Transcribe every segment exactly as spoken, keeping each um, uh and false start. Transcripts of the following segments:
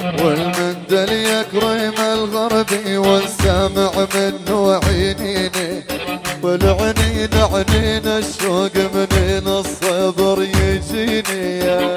والمندل يكرم الغربي والسامع منه عينيني، والعنين عنين الشوق منين الصبر يجيني.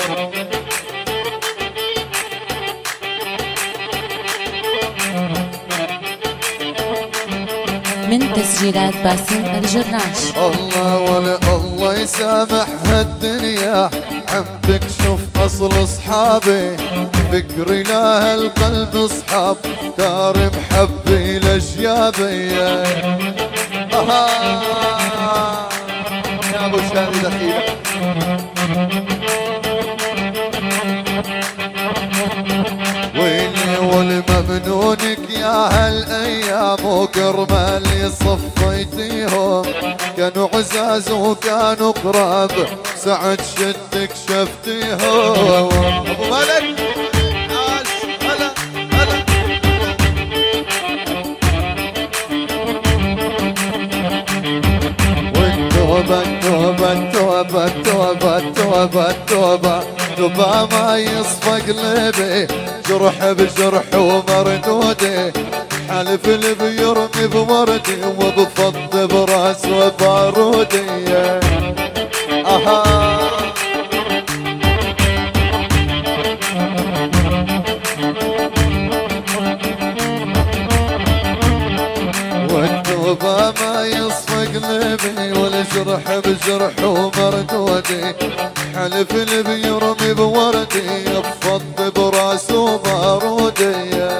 من تسجيلات باسم الجراش. الله ولا الله يسامح هالدنيا، عم تكشف اصل اصحابي، فكري لا القلب اصحاب دار محبي لشيابي. اها يا ابو شادي دخيله. ويلي والممنونك يا هالايام وكرمال صفيتيهم، كانوا عزاز وكانوا قراب سعد شدك شفتيهم. ابو ملك عاش هلا هلا. والتوبة التوبة التوبة التوبة التوبة التوبة توبة ما يصفى قلبي، جرح بجرح ومردودي، حلف اللي بيرمي بوردي وبفض براس وبارودي. اها والتوبة ما يصفى قلبي، والجرح بجرح ومردودي، حلف اللي بيرمي بوردي بفض براس وبارودي.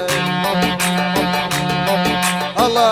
الله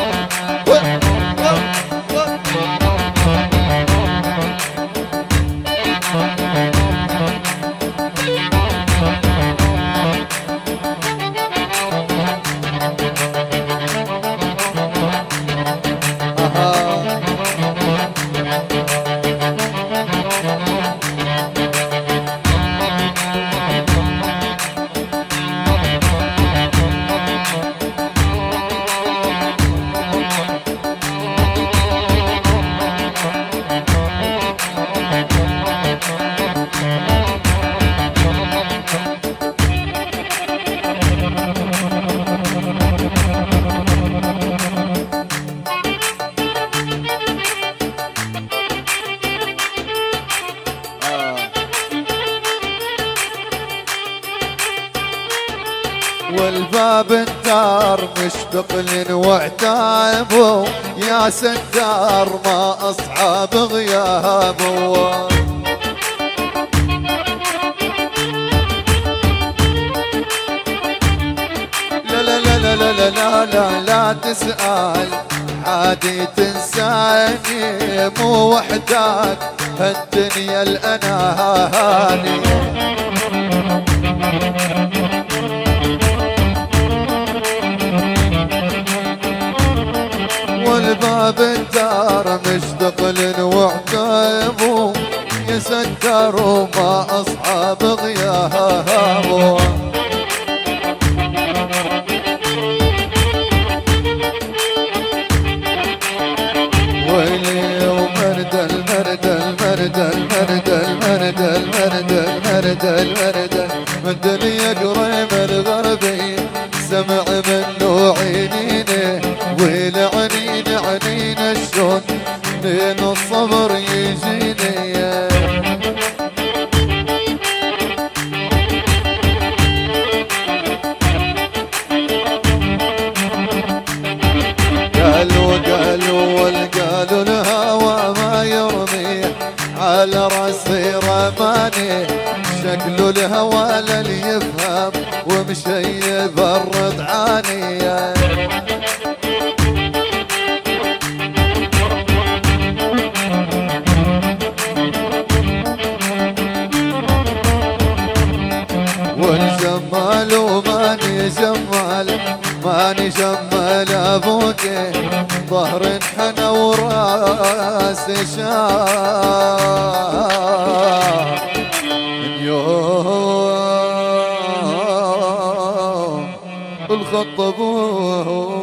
والباب الدار مشتغل واعتابه، يا ستار ما أصعب غيابه. لا لا لا لا لا لا لا لا تسأل عادي تنساني، مو وحدك هالدنيا الأناني. والباب الدار مشتغل وعتابه، يا ستار وما أصعب غيابه. ويلي ومرد المرد المرد المرد المرد المرد المرد المرد مندل يقرم الغربي، سمع منه عينيني، والعنين عنين شلون من الصبر يجيني. قالوا قالوا والقالوا الهوى ما يرمي على راسي رماني، شكله الهوى للي يفهم ومشيب الرضعاني. والجمال وماني جمال ماني جمال ابوك، ظهر انحنى وراسي شاف يوم الخط ابوه.